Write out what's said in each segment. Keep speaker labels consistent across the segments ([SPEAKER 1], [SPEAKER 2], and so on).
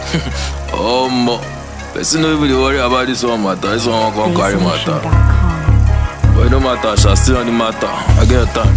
[SPEAKER 1] Oh, mo. Person don't even worry about this one matter. This one won't carry matter. But no matter, I shall still on the matter. I get time.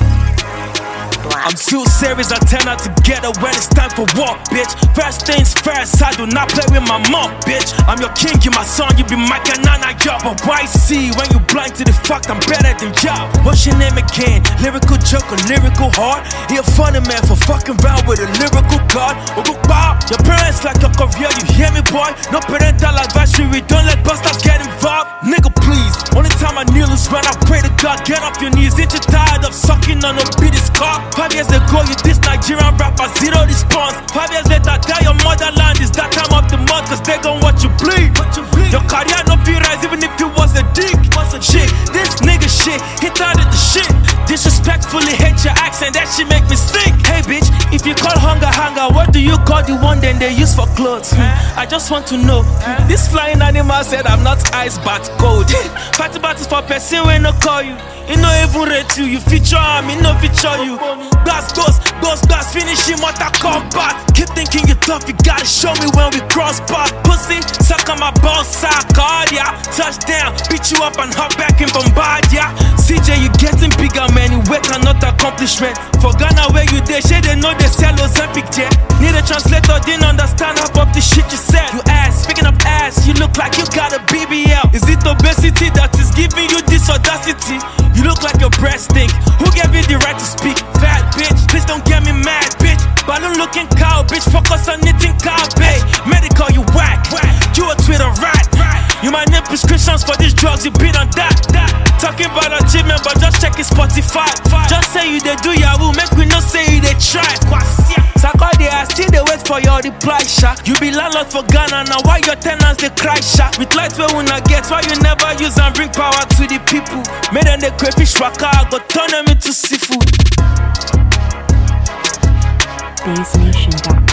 [SPEAKER 2] I'm too serious, I tend not to get it when it's time for war, bitch. First things first, I do not play with my mom, bitch. I'm your king, you my son, you be my canana, y'all. But why see when you blind to the fact I'm better than y'all? What's your name again? Lyrical joke or lyrical heart? You're a funny man for fucking round with a lyrical god. Your parents like your career, you hear me, boy? No parental advisory, don't let bastards get involved. Nigga, please. Only time I kneel is when I pray to God. Get off your knees, ain't you tired of sucking on a beating cock? 5 years ago, you diss Nigerian rapper, zero response. 5 years later, die your motherland. Is that time of the month, cause they gon' watch you bleed. Your career no be rise, even if you was a dick. Shit, this nigga shit, he thought of the shit. Disrespectfully hate your accent, that shit make me sick. Hey bitch, if you call hunger, what do you call the one then they use for clothes? I just want to know, this flying animal said I'm not ice but cold. Party battles for person when no call you. He no even rate you, you feature him, he no feature you. Gas, finish him what I combat. Keep thinking you tough, you gotta show me when we cross path. Pussy, suck on my ball sack, call ya. Touchdown, beat you up and hop back and bombard ya. CJ, you getting bigger, man, you work cannot accomplishment. For Ghana where you there, shit, they know they sell Ozempic jet. Need a translator, didn't understand half of the shit you said. You ass, speaking of ass, you look like you got a BBL. Is it obesity that is giving you this audacity? You look like your breast stink. Who gave you the right to speak? Fat bitch, please don't get me mad, bitch. Balloon looking cow, bitch, focus on knitting cow, babe. Medical, you whack. You a Twitter rat. You might need prescriptions for these drugs, you beat on that. Talking about achievement, but just check it Spotify. Just say you they do Yahoo, make we no say you they try. Saka they are still they wait for your reply, sha. You be landlord for Ghana, now why your tenants they cry, sha? With light where we not get, why you never use and bring power to the people? Made them the crayfish waka, I go turn them into seafood.
[SPEAKER 3] BaseNation.com